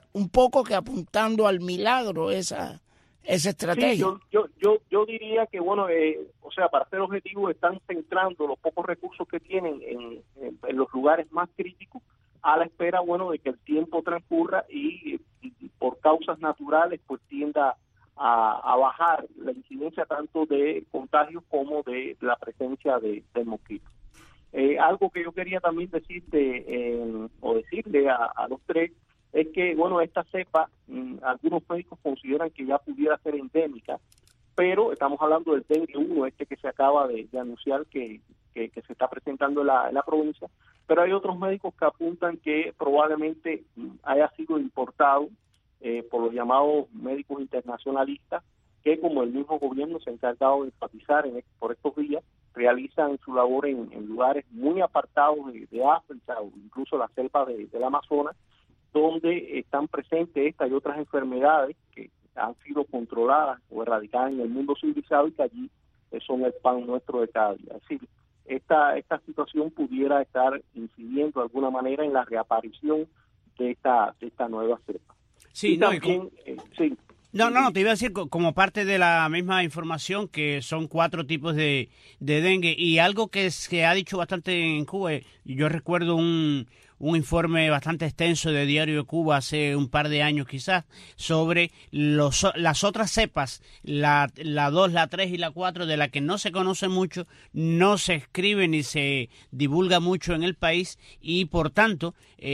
al milagro esa estrategia. Sí, yo diría que para ser objetivos están centrando los pocos recursos que tienen en los lugares más críticos, a la espera de que el tiempo transcurra y por causas naturales pues tienda a bajar la incidencia tanto de contagios como de la presencia del mosquito. Algo que yo quería también decirle a los tres es que, esta cepa, algunos médicos consideran que ya pudiera ser endémica, pero estamos hablando del dengue 1, que se acaba de anunciar que se está presentando en la provincia, pero hay otros médicos que apuntan que probablemente haya sido importado por los llamados médicos internacionalistas, que como el mismo gobierno se ha encargado de enfatizar por estos días, realizan su labor en lugares muy apartados de África o incluso la selva del Amazonas, donde están presentes estas y otras enfermedades que han sido controladas o erradicadas en el mundo civilizado y que allí son el pan nuestro de cada día. Es decir, esta situación pudiera estar incidiendo de alguna manera en la reaparición de esta nueva cepa. Sí, y también, sí. No, te iba a decir como parte de la misma información que son 4 tipos de dengue y algo que se ha dicho bastante en Cuba. Yo recuerdo un informe bastante extenso de Diario de Cuba hace un par de años quizás sobre las otras cepas, la 2, la 3 y la 4, de la que no se conoce mucho, no se escribe ni se divulga mucho en el país y por tanto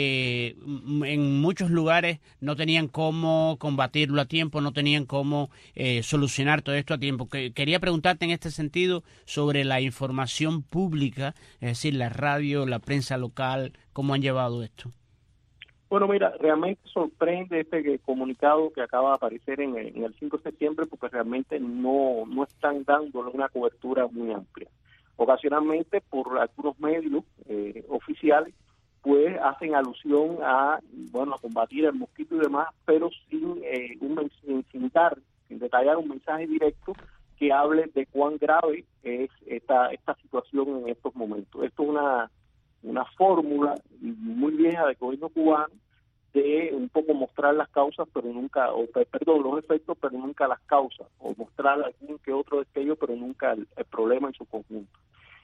en muchos lugares no tenían cómo combatirlo a tiempo, no tenían cómo solucionar todo esto a tiempo. Quería preguntarte en este sentido sobre la información pública, es decir, la radio, la prensa local, ¿cómo han llevado esto? Bueno, mira, realmente sorprende este comunicado que acaba de aparecer en el 5 de septiembre porque realmente no están dándole una cobertura muy amplia. Ocasionalmente, por algunos medios oficiales, pues hacen alusión a combatir el mosquito y demás, pero sin detallar un mensaje directo que hable de cuán grave es esta situación en estos momentos. Esto es una fórmula muy vieja del gobierno cubano de un poco mostrar las causas, pero nunca, los efectos, pero nunca las causas, o mostrar algún que otro destello, pero nunca el problema en su conjunto.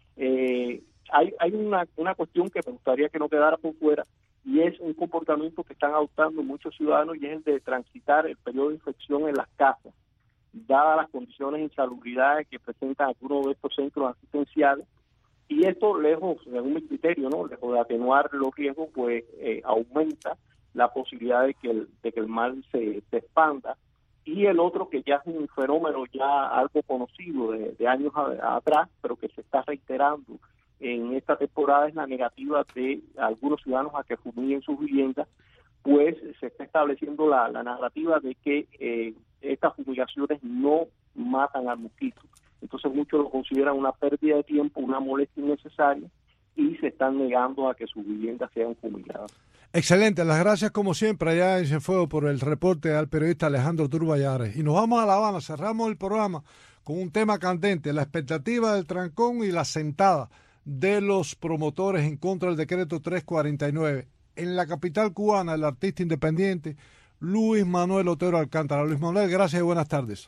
Hay una cuestión que me gustaría que no quedara por fuera, y es un comportamiento que están adoptando muchos ciudadanos, y es el de transitar el periodo de infección en las casas, dadas las condiciones de insalubridad que presentan algunos de estos centros asistenciales. Y esto, lejos, según mi criterio, lejos de atenuar los riesgos, pues aumenta la posibilidad de que el mal se expanda. Y el otro, que ya es un fenómeno ya algo conocido de años atrás, pero que se está reiterando en esta temporada, es la negativa de algunos ciudadanos a que fumiguen sus viviendas, pues se está estableciendo la narrativa de que estas fumigaciones no matan al mosquito. Entonces muchos lo consideran una pérdida de tiempo, una molestia innecesaria, y se están negando a que sus viviendas sean fumigadas. Excelente, las gracias como siempre allá en Cienfuegos por el reporte al periodista Alejandro Turballares. Y nos vamos a La Habana, cerramos el programa con un tema candente, la expectativa del trancón y la sentada de los promotores en contra del decreto 349. En la capital cubana, el artista independiente Luis Manuel Otero Alcántara. Luis Manuel, gracias y buenas tardes.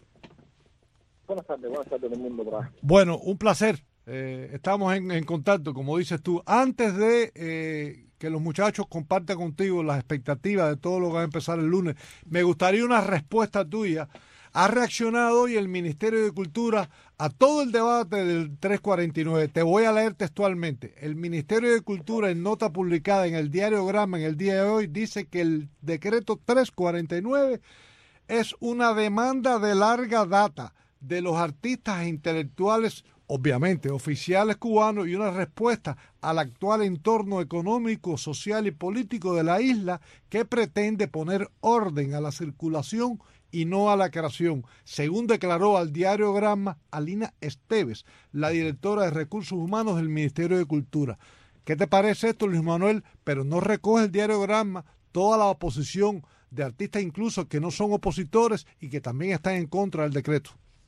Buenas tardes a todo el mundo por ahí. Bueno, un placer. Estamos en contacto, como dices tú. Antes de que los muchachos compartan contigo las expectativas de todo lo que va a empezar el lunes, me gustaría una respuesta tuya. Ha reaccionado hoy el Ministerio de Cultura a todo el debate del 349. Te voy a leer textualmente. El Ministerio de Cultura, en nota publicada en el diario Gramma en el día de hoy, dice que el decreto 349 es una demanda de larga data de los artistas e intelectuales, obviamente oficiales cubanos, y una respuesta al actual entorno económico, social y político de la isla, que pretende poner orden a la circulación y no a la creación, según declaró al diario Gramma Alina Esteves, la directora de Recursos Humanos del Ministerio de Cultura. ¿Qué te parece esto, Luis Manuel? Pero no recoge el diario Gramma toda la oposición de artistas incluso que no son opositores y que también están en contra del decreto.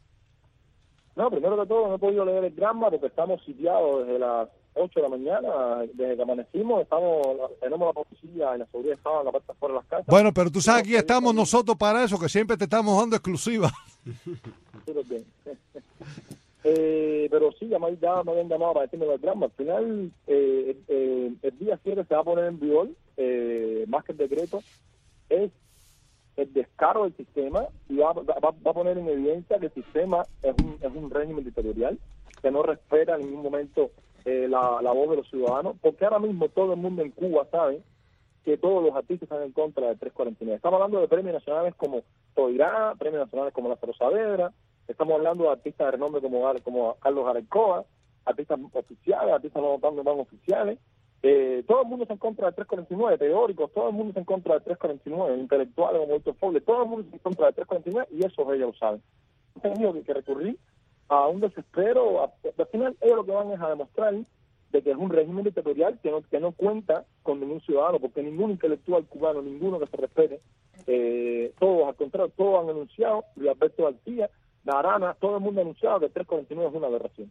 No, primero que todo no he podido leer el Gramma porque estamos sitiados desde las 8 de la mañana, desde que amanecimos, tenemos la policía y la seguridad estaban en la parte afuera de las casas. Bueno, pero tú sabes, aquí estamos nosotros para eso, que siempre te estamos dando exclusiva. Bien. Pero sí, ya me habían llamado para decirme del Gramma. Al final, el día 7 se va a poner en vigor, más que el decreto, es el descaro del sistema, y va a poner en evidencia que el sistema es un régimen dictatorial que no respeta en ningún momento la voz de los ciudadanos, porque ahora mismo todo el mundo en Cuba sabe que todos los artistas están en contra del 349. Estamos hablando de premios nacionales como Toirá, premios nacionales como Lázaro Saavedra, estamos hablando de artistas de renombre como Carlos Arecoa, artistas oficiales, artistas no oficiales. Todo el mundo está en contra del 349, teóricos, todo el mundo está en contra del 349, intelectuales como Víctor Fogle, todo el mundo está en contra del 349, y eso ellos lo saben. Han tenido que recurrir a un desespero. Al final ellos lo que van es a demostrar de que es un régimen dictatorial que no cuenta con ningún ciudadano, porque ningún intelectual cubano, ninguno que se respete, todos, al contrario, todos han anunciado, Luis Alberto García, Arana, todo el mundo ha anunciado que el 349 es una aberración.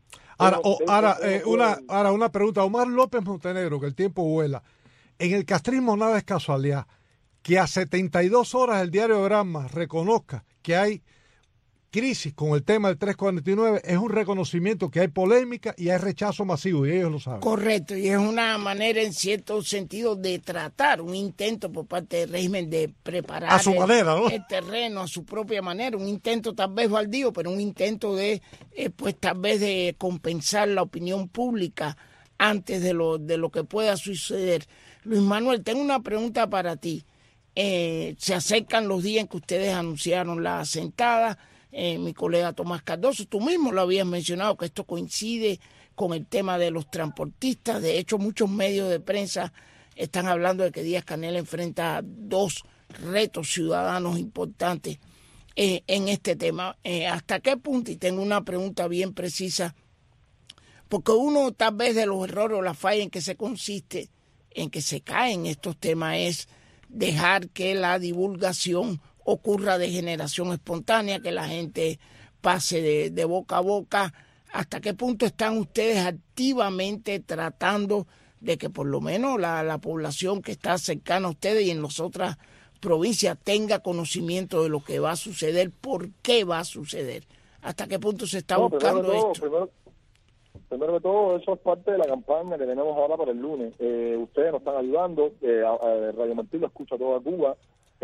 Ahora, una pregunta. Omar López Montenegro, que el tiempo vuela. En el castrismo nada es casualidad. Que a 72 horas el diario Granma reconozca que hay crisis con el tema del 349 es un reconocimiento que hay polémica y hay rechazo masivo, y ellos lo saben. Correcto, y es una manera en cierto sentido de tratar un intento por parte del régimen de preparar a su manera, ¿no? El terreno a su propia manera, un intento tal vez baldío, pero un intento de pues tal vez de compensar la opinión pública antes de lo que pueda suceder. Luis Manuel, tengo una pregunta para ti. Se acercan los días en que ustedes anunciaron la sentada. Mi colega Tomás Cardoso, tú mismo lo habías mencionado, que esto coincide con el tema de los transportistas. De hecho, muchos medios de prensa están hablando de que Díaz-Canel enfrenta dos retos ciudadanos importantes en este tema. ¿Hasta qué punto? Y tengo una pregunta bien precisa, porque uno tal vez de los errores o la falla en que se consiste, en que se caen estos temas, es dejar que la divulgación ocurra de generación espontánea, que la gente pase de boca a boca. ¿Hasta qué punto están ustedes activamente tratando de que por lo menos la población que está cercana a ustedes y en las otras provincias tenga conocimiento de lo que va a suceder, por qué va a suceder? ¿Hasta qué punto se está buscando esto? Primero que todo, eso es parte de la campaña que tenemos ahora para el lunes. Ustedes nos están ayudando, Radio Martín lo escucha toda Cuba,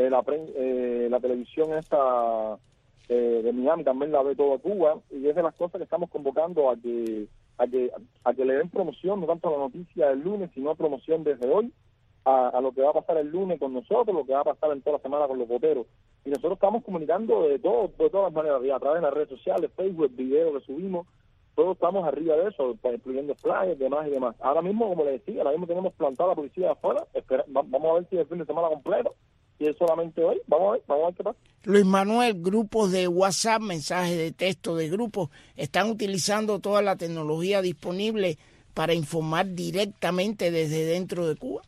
la televisión esta de Miami también la ve toda Cuba, y es de las cosas que estamos convocando a que le den promoción, no tanto a la noticia del lunes, sino promoción desde hoy a lo que va a pasar el lunes con nosotros, lo que va a pasar en toda la semana con los voteros. Y nosotros estamos comunicando de todas maneras, a través de las redes sociales, Facebook, videos que subimos, todos estamos arriba de eso, incluyendo flyers, demás y demás. Ahora mismo, como le decía, ahora mismo tenemos plantada la policía de afuera, vamos a ver si es el fin de semana completo, si es solamente hoy, vamos a ver qué pasa. Luis Manuel, grupos de WhatsApp, mensajes de texto de grupos, ¿están utilizando toda la tecnología disponible para informar directamente desde dentro de Cuba?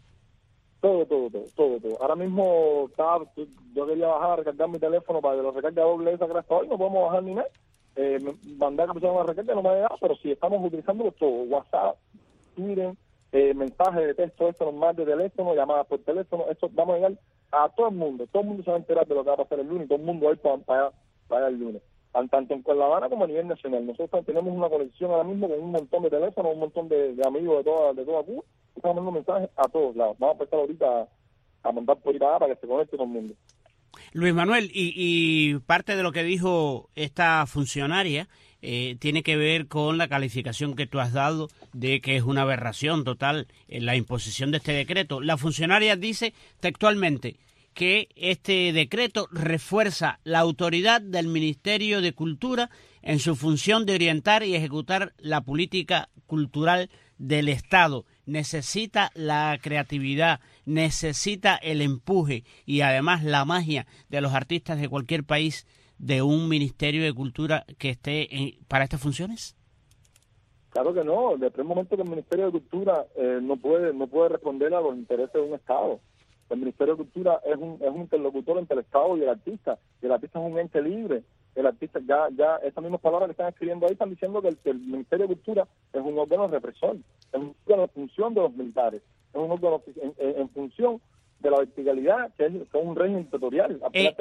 Todo. Ahora mismo yo quería bajar a recargar mi teléfono para que lo recargue a doble esa que hasta hoy, no podemos bajar ni nada. Mandar a una recarga no me ha llegado, pero sí estamos utilizando todo, WhatsApp, Twitter, mensajes de texto, esto normal de teléfono, llamadas por teléfono, esto vamos a llegar a todo el mundo se va a enterar de lo que va a pasar el lunes, todo el mundo va a ir para allá el lunes, tanto en La Habana como a nivel nacional. Nosotros tenemos una conexión ahora mismo con un montón de teléfonos, un montón de amigos de toda Cuba, y estamos mandando mensajes a todos lados. Vamos a empezar ahorita a mandar por ahí para que se conecte todo el mundo. Luis Manuel, y parte de lo que dijo esta funcionaria tiene que ver con la calificación que tú has dado de que es una aberración total la imposición de este decreto. La funcionaria dice textualmente que este decreto refuerza la autoridad del Ministerio de Cultura en su función de orientar y ejecutar la política cultural del Estado. Necesita la creatividad, necesita el empuje y además la magia de los artistas de cualquier país de un Ministerio de Cultura que esté para estas funciones. Claro que no. Desde el momento que el Ministerio de Cultura no puede responder a los intereses de un Estado. El Ministerio de Cultura es un interlocutor entre el Estado y el artista es un ente libre. El artista, ya esas mismas palabras que están escribiendo ahí están diciendo que el Ministerio de Cultura es un órgano represor, es un órgano en función de los militares, es un órgano en función de la verticalidad, que es un régimen dictatorial.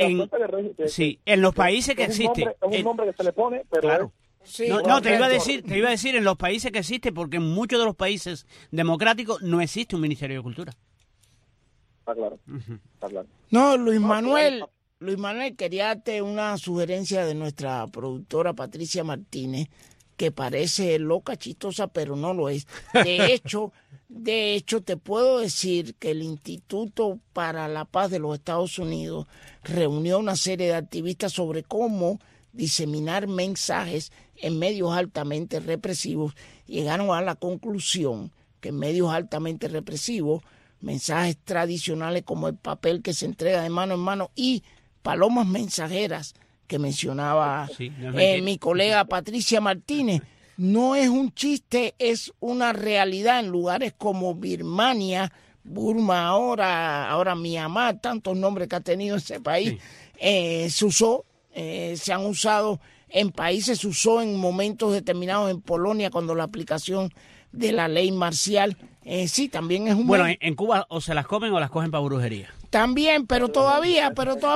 Sí, en los países que existe. Es un nombre que se le pone, pero... Claro. Sí, te iba a decir en los países que existe, porque en muchos de los países democráticos no existe un Ministerio de Cultura. Está claro. No, Luis Manuel, quería darte una sugerencia de nuestra productora Patricia Martínez, que parece loca, chistosa, pero no lo es. De hecho, te puedo decir que el Instituto para la Paz de los Estados Unidos reunió una serie de activistas sobre cómo diseminar mensajes en medios altamente represivos. Llegaron a la conclusión que en medios altamente represivos, mensajes tradicionales como el papel que se entrega de mano en mano y palomas mensajeras que mencionaba mi colega Patricia Martínez, no es un chiste, es una realidad en lugares como Birmania, Burma ahora Myanmar, tantos nombres que ha tenido ese país, se usó, se han usado en países, se usó en momentos determinados en Polonia cuando la aplicación de la ley marcial, sí, también es un... Bueno, en Cuba o se las comen o las cogen para brujería. También, pero todavía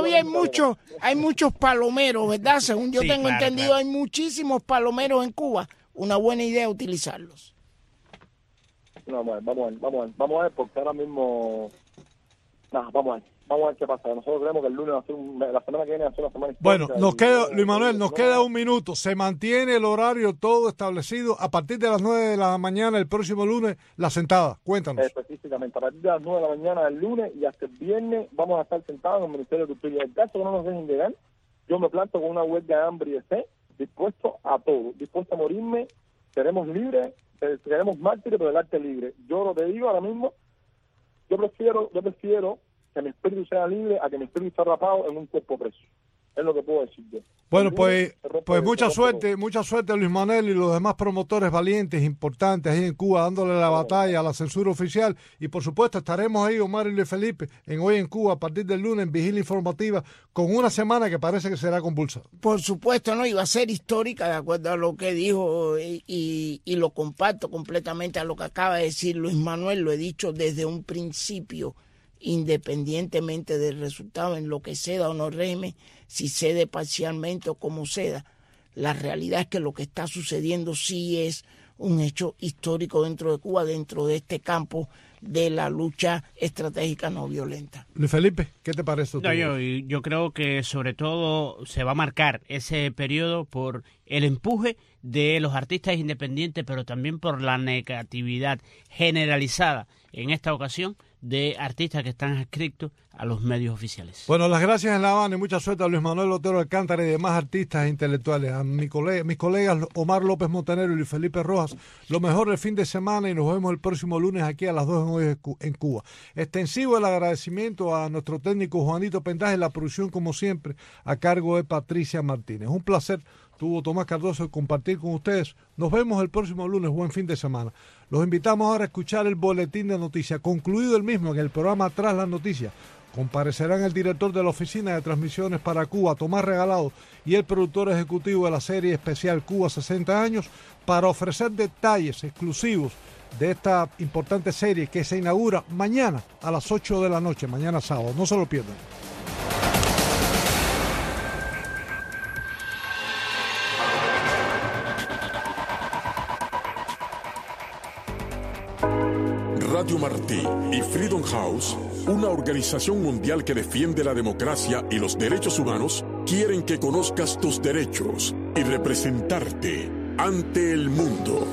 hay muchos palomeros, ¿verdad? Según yo tengo entendido, hay muchísimos palomeros en Cuba. Una buena idea utilizarlos. No, vamos a ver, porque ahora mismo... vamos a ver qué pasa. Nosotros creemos que el lunes la semana que viene va a ser una semana histórica. Bueno, Luis Manuel, nos queda un minuto. Se mantiene el horario todo establecido a partir de las 9 de la mañana el próximo lunes, la sentada. Cuéntanos. Específicamente, a partir de las 9 de la mañana del lunes y hasta el viernes vamos a estar sentados en el Ministerio de Cultura. Y en el caso que no nos dejen llegar, yo me planto con una huelga de hambre y de sed, dispuesto a todo, dispuesto a morirme. Seremos libres, seremos mártires, pero el arte libre. Yo lo te digo ahora mismo, yo prefiero que mi espíritu sea libre a que mi espíritu esté atrapado en un cuerpo preso. Es lo que puedo decir yo. Bueno, pues mucha suerte Luis Manuel y los demás promotores valientes, importantes ahí en Cuba, dándole la batalla a la censura oficial. Y por supuesto estaremos ahí, Omar y Luis Felipe, en Hoy en Cuba, a partir del lunes, en Vigilia Informativa, con una semana que parece que será convulsa. Por supuesto, no, iba a ser histórica, de acuerdo a lo que dijo, y lo comparto completamente a lo que acaba de decir Luis Manuel. Lo he dicho desde un principio, independientemente del resultado, en lo que ceda o no régimen, si cede parcialmente o como ceda, la realidad es que lo que está sucediendo sí es un hecho histórico dentro de Cuba, dentro de este campo de la lucha estratégica no violenta. Luis Felipe, ¿qué te parece? Yo creo que sobre todo se va a marcar ese periodo por el empuje de los artistas independientes, pero también por la negatividad generalizada en esta ocasión de artistas que están adscritos a los medios oficiales. Bueno, las gracias en La Habana y mucha suerte a Luis Manuel Otero Alcántara y demás artistas e intelectuales. A mis colegas Omar López Montenegro y Luis Felipe Rojas, lo mejor del fin de semana y nos vemos el próximo lunes aquí a las 2 en Hoy en Cuba. Extensivo el agradecimiento a nuestro técnico Juanito Pendaje, la producción como siempre a cargo de Patricia Martínez. Un placer tuvo Tomás Cardoso compartir con ustedes. Nos vemos el próximo lunes. Buen fin de semana. Los invitamos ahora a escuchar el boletín de noticias. Concluido el mismo, en el programa Tras las Noticias comparecerán el director de la Oficina de Transmisiones para Cuba, Tomás Regalado, y el productor ejecutivo de la serie especial Cuba 60 años para ofrecer detalles exclusivos de esta importante serie que se inaugura mañana a las 8 de la noche, mañana sábado. No se lo pierdan. Radio Martí y Freedom House, una organización mundial que defiende la democracia y los derechos humanos, quieren que conozcas tus derechos y representarte ante el mundo.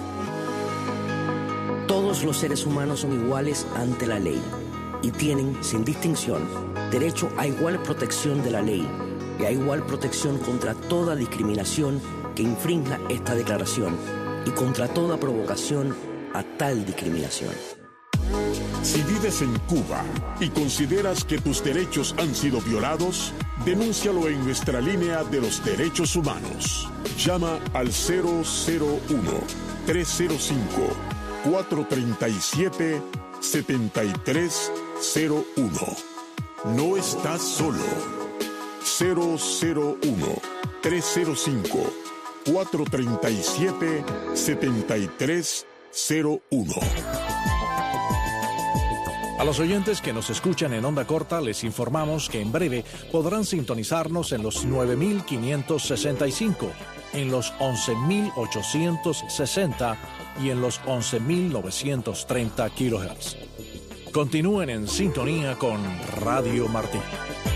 Todos los seres humanos son iguales ante la ley y tienen, sin distinción, derecho a igual protección de la ley y a igual protección contra toda discriminación que infrinja esta declaración y contra toda provocación a tal discriminación. Si vives en Cuba y consideras que tus derechos han sido violados, denúncialo en nuestra línea de los derechos humanos. Llama al 001-305-437-7301. No estás solo. 001-305-437-7301. A los oyentes que nos escuchan en onda corta les informamos que en breve podrán sintonizarnos en los 9.565, en los 11.860 y en los 11.930 kHz. Continúen en sintonía con Radio Martí.